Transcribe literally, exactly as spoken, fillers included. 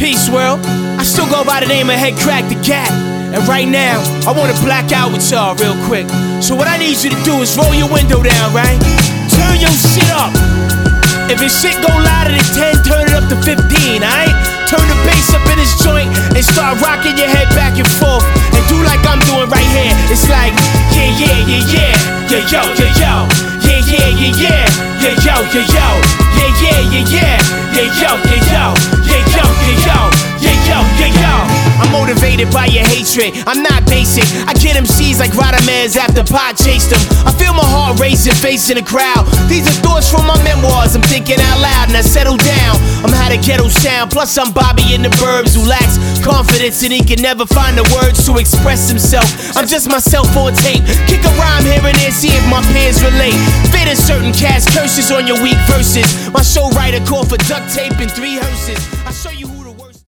Peace world, I still go by the name of Head Crack the Cat. And right now, I wanna black out with y'all real quick. So what I need you to do is roll your window down, right? Turn your shit up. If your shit go louder than ten, turn it up to fifteen, alright? Turn the bass up in this joint and start rocking your head back and forth. And do like I'm doing right here. It's like, yeah, yeah, yeah, yeah, yeah, yo, yeah, yo. Yeah, yeah, yeah, yeah, yeah, yo, yeah, yo. Yeah, yeah, yeah, yeah, yeah, yo, yeah, yo. Yeah, yo, yeah, yo, yeah, yo, yeah, yo. I'm motivated by your hatred, I'm not basic. I get M Cs like Radamez after Pac chased them. I feel my heart racing, facing the crowd. These are thoughts from my memoirs, I'm thinking out loud and I settle down. I'm how the ghetto sound, plus I'm Bobby in the burbs who lacks confidence and he can never find the words to express himself. I'm just myself on tape, kick a rhyme here and there, see if my peers relate. Fit in certain cast curses on your weak verses. My show writer called for duct tape and three hearses. I show you who